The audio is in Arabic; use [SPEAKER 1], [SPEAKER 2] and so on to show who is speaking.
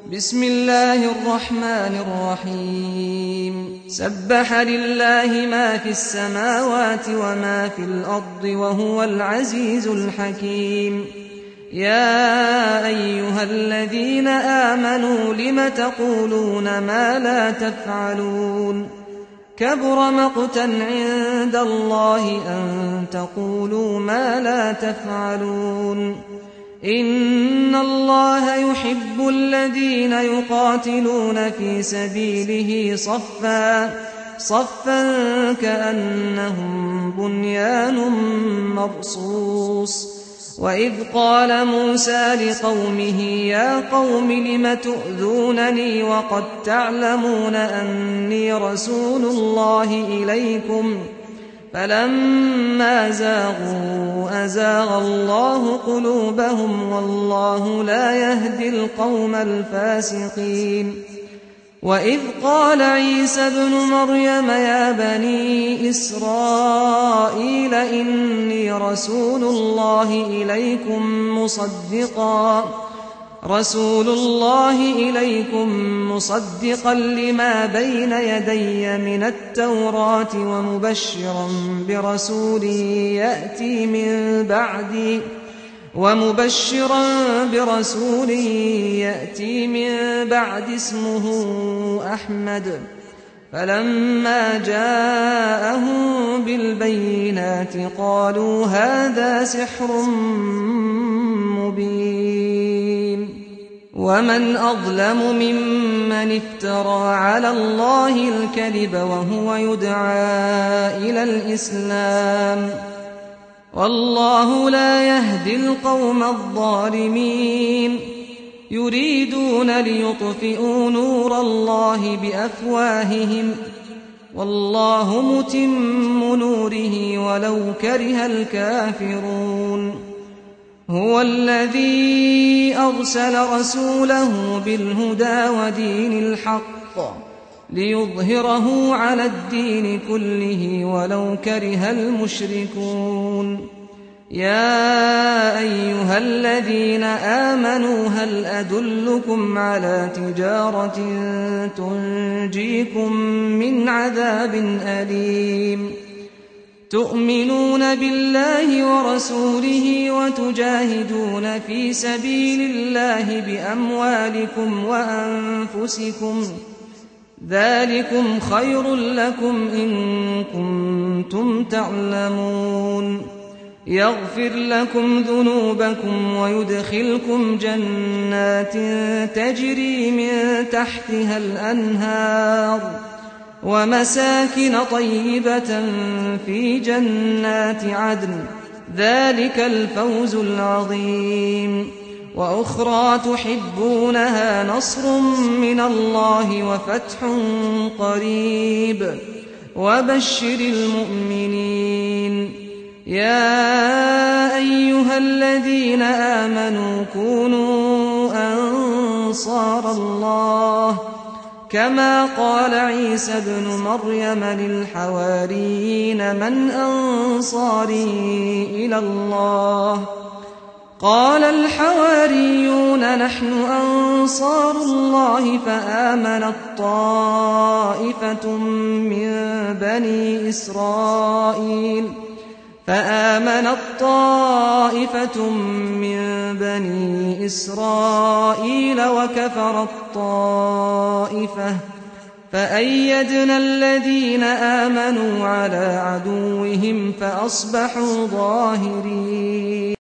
[SPEAKER 1] بسم الله الرحمن الرحيم سبح لله ما في السماوات وما في الأرض وهو العزيز الحكيم يا أيها الذين آمنوا لم تقولون ما لا تفعلون كبر مقتا عند الله أن تقولوا ما لا تفعلون إن الله يحب الذين يقاتلون في سبيله صفا كأنهم بنيان مرصوص وإذ قال موسى لقومه يا قوم لم تؤذونني وقد تعلمون أني رسول الله إليكم فلما زاغوا أزاغ الله قلوبهم والله لا يهدي القوم الفاسقين وإذ قال عيسى ابن مريم يا بني إسرائيل إني رسول الله إليكم مصدقا لما بين يدي من التوراة ومبشرا برسول يأتي من بعد اسمه أحمد فلما جاءهم بالبينات قالوا هذا سحر مبين ومن أظلم ممن افترى على الله الكذب وهو يدعى إلى الإسلام والله لا يهدي القوم الظالمين يريدون ليطفئوا نور الله بأفواههم والله متم نوره ولو كره الكافرون هو الذي أرسل رسوله بالهدى ودين الحق ليظهره على الدين كله ولو كره المشركون يا أيها الذين آمنوا هل أدلكم على تجارة تنجيكم من عذاب أليم تؤمنون بالله ورسوله وتجاهدون في سبيل الله بأموالكم وأنفسكم ذلكم خير لكم إن كنتم تعلمون يغفر لكم ذنوبكم ويدخلكم جنات تجري من تحتها الأنهار ومساكن طيبة في جنات عدن ذلك الفوز العظيم وأخرى تحبونها نصر من الله وفتح قريب وبشر المؤمنين يا أيها الذين آمنوا كونوا أنصار الله كما قال عيسى ابن مريم للحواريين من أنصاري إلى الله قال الحواريون نحن أنصار الله فآمنت طائفة من بني إسرائيل وكفرت طائفة فأيدنا الذين آمنوا على عدوهم فأصبحوا ظاهرين